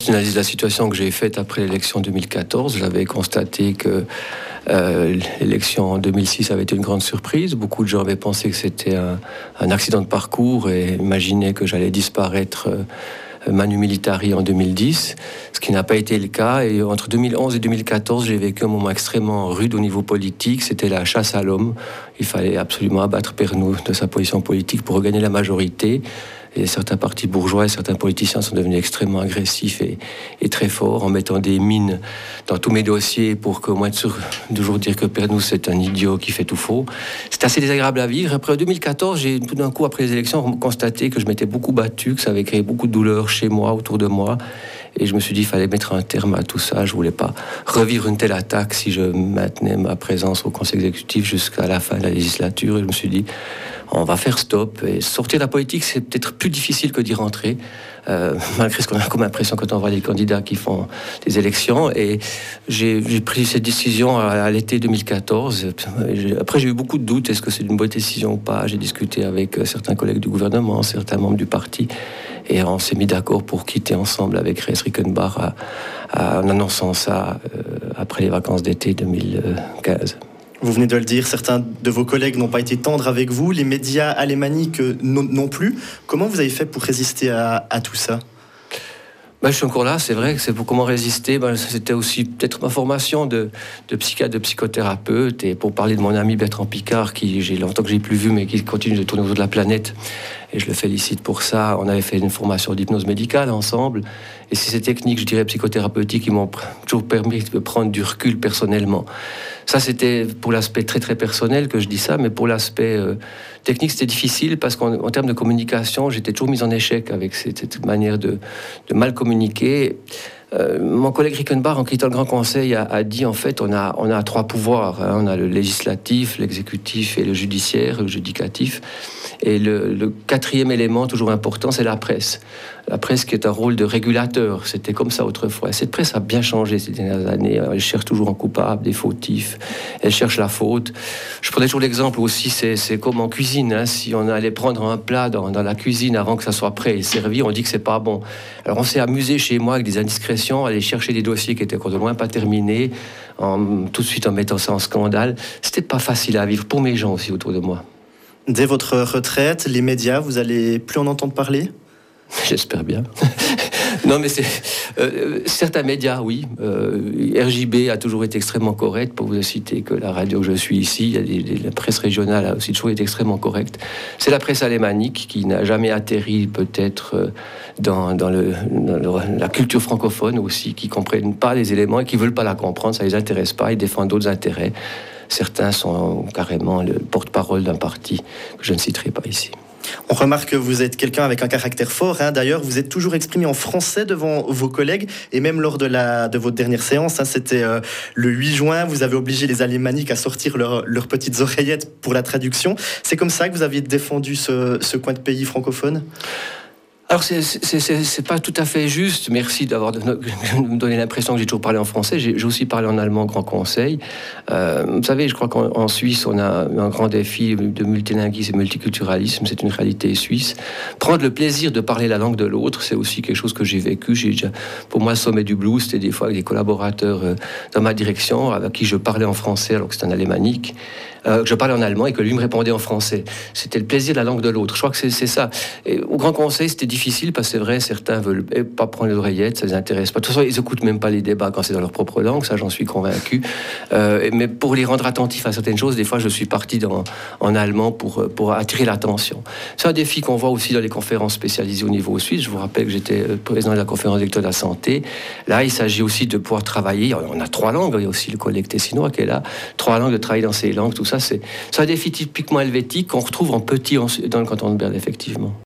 une analyse de la situation que j'ai faite après l'élection 2014. J'avais constaté que l'élection en 2006 avait été une grande surprise. Beaucoup de gens avaient pensé que c'était un accident de parcours et imaginaient que j'allais disparaître Manu Militari en 2010, ce qui n'a pas été le cas. Et entre 2011 et 2014, j'ai vécu un moment extrêmement rude au niveau politique. C'était la chasse à l'homme. Il fallait absolument abattre Pernou de sa position politique pour regagner la majorité. Et certains partis bourgeois et certains politiciens sont devenus extrêmement agressifs et très forts en mettant des mines dans tous mes dossiers pour qu'au moins toujours dire que Pernou c'est un idiot qui fait tout faux. C'est assez désagréable à vivre. Après 2014, j'ai tout d'un coup, après les élections, constaté que je m'étais beaucoup battu, que ça avait créé beaucoup de douleurs chez moi, autour de moi. Et je me suis dit qu'il fallait mettre un terme à tout ça. Je ne voulais pas revivre une telle attaque si je maintenais ma présence au Conseil exécutif jusqu'à la fin de la législature. Et je me suis dit, on va faire stop. Et sortir de la politique, c'est peut-être plus difficile que d'y rentrer, malgré ce qu'on a comme impression quand on voit les candidats qui font des élections. Et j'ai pris cette décision à l'été 2014. Après, j'ai eu beaucoup de doutes. Est-ce que c'est une bonne décision ou pas? J'ai discuté avec certains collègues du gouvernement, certains membres du parti. Et on s'est mis d'accord pour quitter ensemble avec Rees Rickenbach en annonçant ça après les vacances d'été 2015. Vous venez de le dire, certains de vos collègues n'ont pas été tendres avec vous, les médias alémaniques non plus. Comment vous avez fait pour résister à tout ça ? Je suis encore là, c'est vrai que c'est pour comment résister. C'était aussi peut-être ma formation de psychiatre, de psychothérapeute, et pour parler de mon ami Bertrand Piccard, qui j'ai longtemps que j'ai plus vu, mais qui continue de tourner autour de la planète, et je le félicite pour ça. On avait fait une formation d'hypnose médicale ensemble, et c'est ces techniques, je dirais, psychothérapeutiques qui m'ont toujours permis de prendre du recul personnellement. Ça, c'était pour l'aspect très très personnel que je dis ça, mais pour l'aspect technique, c'était difficile parce qu'en termes de communication, j'étais toujours mis en échec avec cette manière de mal communiquer. Mon collègue Rickenbach, en quittant le Grand Conseil, a dit en fait on a trois pouvoirs. On a le législatif, l'exécutif et le judiciaire, le judicatif. Et le quatrième élément, toujours important, c'est la presse. La presse qui est un rôle de régulateur. C'était comme ça autrefois. Cette presse a bien changé ces dernières années. Elle cherche toujours un coupable, des fautifs. Elle cherche la faute. Je prenais toujours l'exemple aussi, c'est comme en cuisine. Si on allait prendre un plat dans la cuisine avant que ça soit prêt et servi, on dit que c'est pas bon. Alors on s'est amusé chez moi avec des indiscrétions, aller chercher des dossiers qui étaient encore de loin pas terminés, tout de suite en mettant ça en scandale. C'était pas facile à vivre pour mes gens aussi autour de moi. Dès votre retraite, les médias, vous allez plus en entendre parler ? J'espère bien. Non, mais c'est certains médias, oui. RJB a toujours été extrêmement correct. Pour vous citer que la radio que je suis ici, la presse régionale a aussi toujours été extrêmement correcte. C'est la presse alémanique qui n'a jamais atterri peut-être dans la culture francophone aussi, qui ne comprennent pas les éléments et qui ne veulent pas la comprendre. Ça ne les intéresse pas. Ils défendent d'autres intérêts. Certains sont carrément le porte-parole d'un parti que je ne citerai pas ici. On remarque que vous êtes quelqu'un avec un caractère fort. D'ailleurs, vous êtes toujours exprimé en français devant vos collègues. Et même lors de votre dernière séance, c'était le 8 juin, vous avez obligé les alémaniques à sortir leurs petites oreillettes pour la traduction. C'est comme ça que vous aviez défendu ce coin de pays francophone ? Alors, c'est pas tout à fait juste. Merci de me donner l'impression que j'ai toujours parlé en français. J'ai aussi parlé en allemand au Grand Conseil. Vous savez, je crois qu'en Suisse, on a un grand défi de multilinguisme et multiculturalisme. C'est une réalité suisse. Prendre le plaisir de parler la langue de l'autre, c'est aussi quelque chose que j'ai vécu. Pour moi, le sommet du blues, c'était des fois avec des collaborateurs dans ma direction, avec qui je parlais en français alors que c'était un alémanique. Que je parlais en allemand et que lui me répondait en français. C'était le plaisir de la langue de l'autre. Je crois que c'est ça. Et au Grand Conseil, c'était difficile parce que c'est vrai, certains veulent pas prendre les oreillettes, ça les intéresse pas. De toute façon, ils écoutent même pas les débats quand c'est dans leur propre langue, ça j'en suis convaincu. Mais pour les rendre attentifs à certaines choses, des fois je suis parti en allemand pour attirer l'attention. C'est un défi qu'on voit aussi dans les conférences spécialisées au niveau suisse. Je vous rappelle que j'étais président de la conférence directeur de la santé. Là, il s'agit aussi de pouvoir travailler. On a 3 langues, il y a aussi le collègue tessinois qui est là. 3 langues, de travailler dans ces langues, tout ça. C'est un défi typiquement helvétique qu'on retrouve en petit dans le canton de Berne, effectivement.